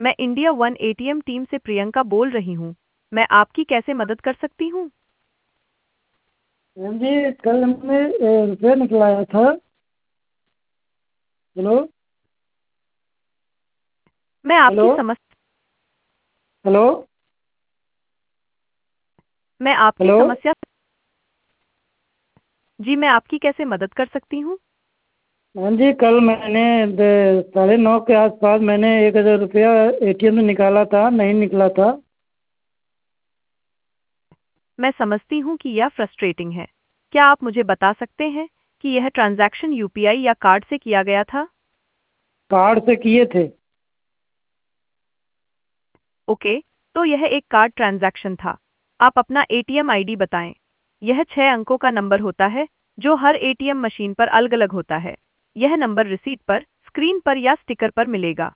मैं India one ATM team से प्रियंका बोल रही हूँ। मैं आपकी कैसे मदद कर सकती हूँ? मैम जी, कल हमने रुपया निकलाया था। हेलो। मैं हेलो। आपकी समस हेलो। मैं आपकी हेलो। समस्या जी, मैं आपकी कैसे मदद कर सकती हूँ? मैम जी, कल मैंने 9:30 के आसपास मैंने 1,000 रुपया एटीएम से निकाला था, नहीं निकला था। मैं समझती हूँ कि यह फ्रस्ट्रेटिंग है। क्या आप मुझे बता सकते हैं कि यह ट्रांजैक्शन यूपीआई या कार्ड से किया गया था? कार्ड से किए थे। ओके, तो यह एक कार्ड ट्रांजैक्शन था। आप अपना एटीएम आईडी बताएं। यह 6 अंकों का नंबर होता है जो हर एटीएम मशीन पर अलग-अलग होता है। यह नंबर रिसीट पर, स्क्रीन पर या स्टिकर पर मिलेगा।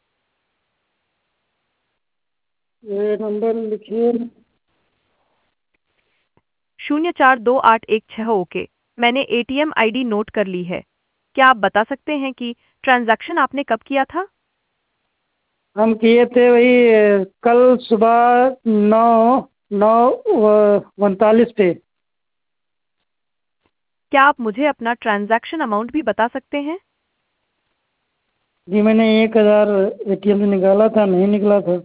ये नंबर लिखिए। 042816 ओके, मैंने एटीएम आईडी नोट कर ली है। क्या आप बता सकते हैं कि ट्रांजैक्शन आपने कब किया था? हम किए थे वही कल सुबह 9:39 पे। क्या आप मुझे अपना ट्रांजैक्शन अमाउंट भी बता सकते हैं? जी, मैंने 1,000 एटीएम से निकाला था, नहीं निकला था।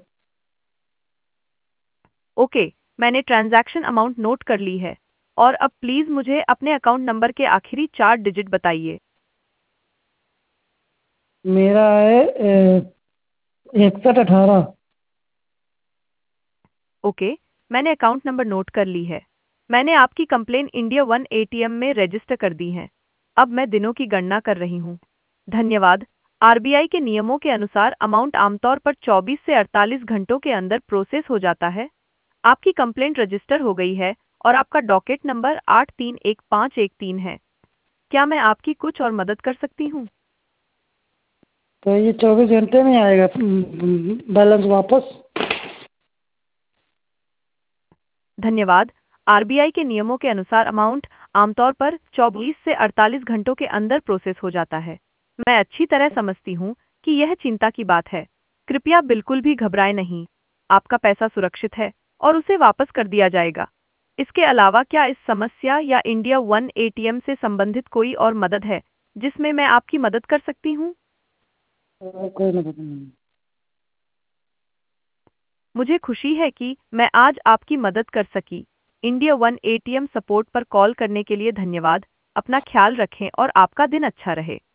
ओके, मैंने ट्रांजैक्शन अमाउंट नोट कर ली है। और अब प्लीज़ मुझे अपने अकाउंट नंबर के आखिरी 4 डिजिट बताइए। मेरा है 6118। ओके, मैंने अकाउंट नंबर नोट कर ली है। मैंने आपकी कंप्लेन इंडिया वन एटीएम में रजिस्टर कर दी है। अब मैं दिनों की गणना कर रही हूँ। धन्यवाद। आरबीआई के नियमों के अनुसार अमाउंट आमतौर पर 24 से 48 घंटों के अंदर प्रोसेस हो जाता है। आपकी कंप्लेंट रजिस्टर हो गई है और आपका डॉकेट नंबर 831513 है। क्या मैं आपकी कुछ और मदद कर सकती हूँ? तो ये 24 घंटे में आएगा बैलेंस वापस? धन्यवाद। आरबीआई के नियमों के अनुसार अमाउंट आमतौर पर 24 से 48 घंटों के अंदर प्रोसेस हो जाता है। मैं अच्छी तरह समझती हूँ कि यह चिंता की बात है। कृपया बिल्कुल भी घबराएं नहीं। आपका पैसा सुरक्षित है और उसे वापस कर दिया जाएगा। इसके अलावा क्या इस समस्या या इंडिया वन एटीएम से संबंधित कोई और मदद है जिसमें मैं आपकी मदद कर सकती हूँ? कोई ना नहीं। मुझे खुशी है कि मैं आज आपकी मदद कर सकी। इंडिया वन एटीएम सपोर्ट पर कॉल करने के लिए धन्यवाद। अपना ख्याल रखें और आपका दिन अच्छा रहे।